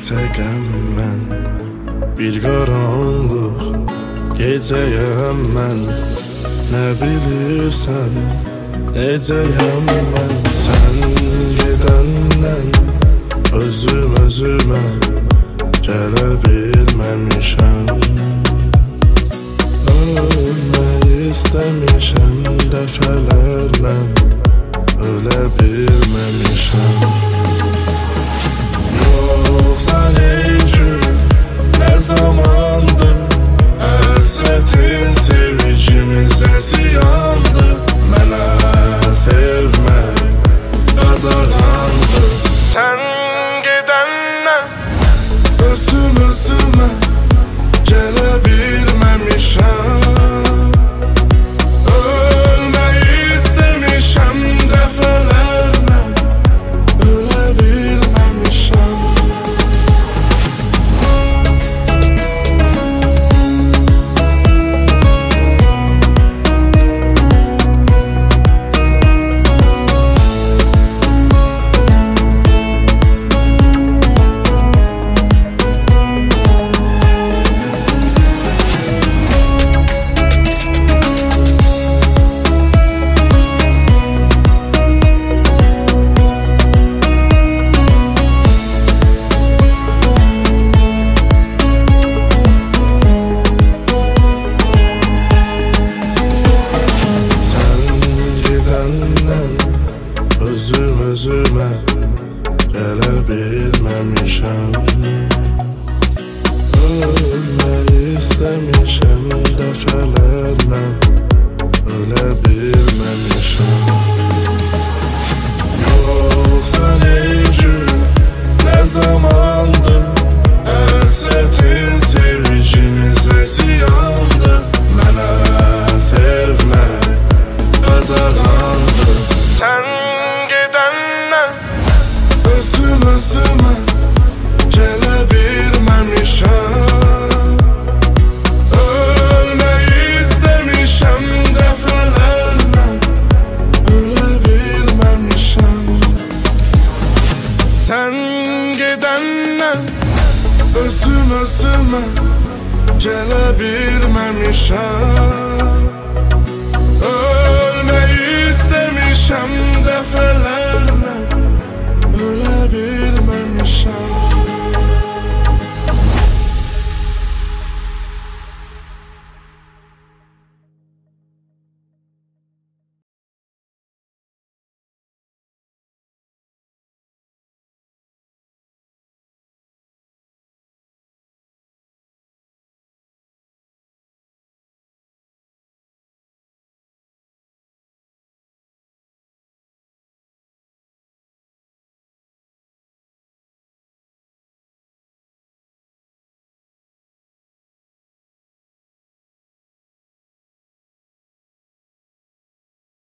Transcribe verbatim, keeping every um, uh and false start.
Gerçekten ben bir karanlık geceyəm mən. Ne bilirsən necəyəm mən. Sen gedəndən özüm özümə gələ bilməmişəm. Ölmək istəmişəm dəfələrlə, ölə bilməmişəm. Yoksa neycür, ne zamandır hasretin sevicimize ziyandı. Mənə sevmək qadağandı. Sen gedəndən özüm özümə gələ bilməmişəm. Ölmək istəmişəm dəfələrlə, ölə bilməmişəm. Özüm özümə gələ bilməmişəm. Ölmək istəmişəm dəfələrlə, ölə bilməmişəm. Yoxsa neycür, nə zamandır həsrətin sevicimizə ziyandı. Mənə sevmək qadağandı. Sen özüm özümə gələ bilməmişəm. Ölmək istəmişəm dəfələrlə, ölə bilməmişəm. Sen gedəndən özüm özümə gələ bilməmişəm. Ölmək istəmişəm dəfələrlə,